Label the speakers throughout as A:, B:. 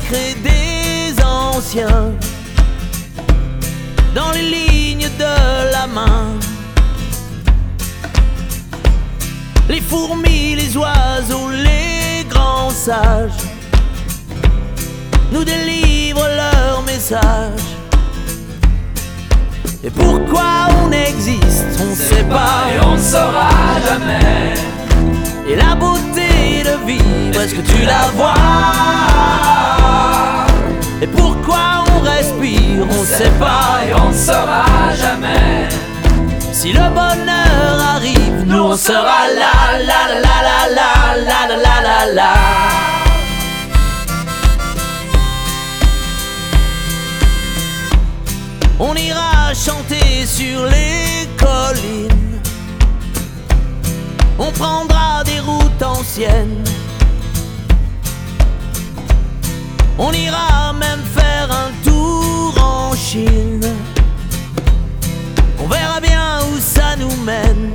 A: secrets des anciens dans les lignes de la main. Les fourmis, les oiseaux, les grands sages nous délivrent leur message. Et pourquoi on existe, on sait pas
B: et on ne saura jamais.
A: Et la beauté de vivre, est-ce que tu la vois? Et pourquoi on respire, on sait pas
B: et on ne saura jamais.
A: Si le bonheur arrive, nous on sera là, là, là, là, là, là, là, là, là, là. On ira chanter sur les collines, on prendra des routes anciennes, on ira même faire un tour en Chine. On verra bien où ça nous mène.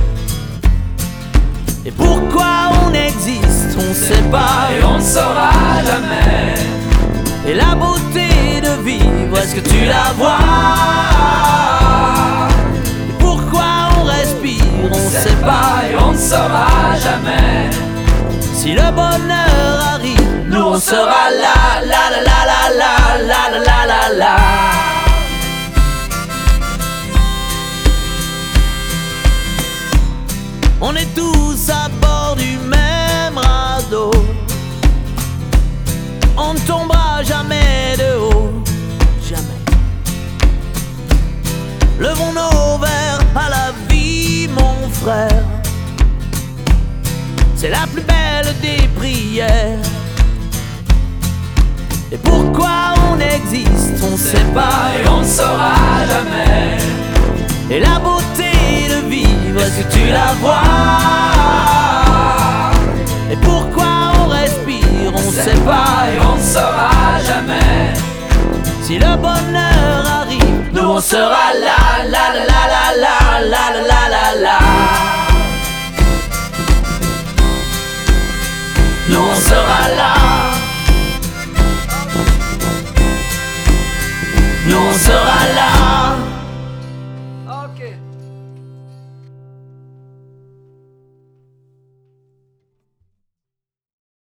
A: Et pourquoi on existe, on sait pas
B: et on ne saura jamais.
A: Et la beauté de vivre, est-ce que tu la vois? Et pourquoi on respire, on sait pas
B: et on ne saura jamais.
A: Si le bonheur arrive, nous on sera là, là, là, là, là, là, là, là, là, là. On est tous à bord du même radeau, on ne tombera jamais de haut, jamais. Levons nos verres à la vie, mon frère, c'est la plus belle des prières. Et pourquoi on existe, on sait pas
B: et on ne saura jamais.
A: Et la beauté de vivre, est-ce que tu la vois? Et pourquoi on respire, on sait pas
B: et on ne saura jamais.
A: Si le bonheur arrive, nous on sera là, là, là, là, là, là, là, là, là, là. Nous on sera là.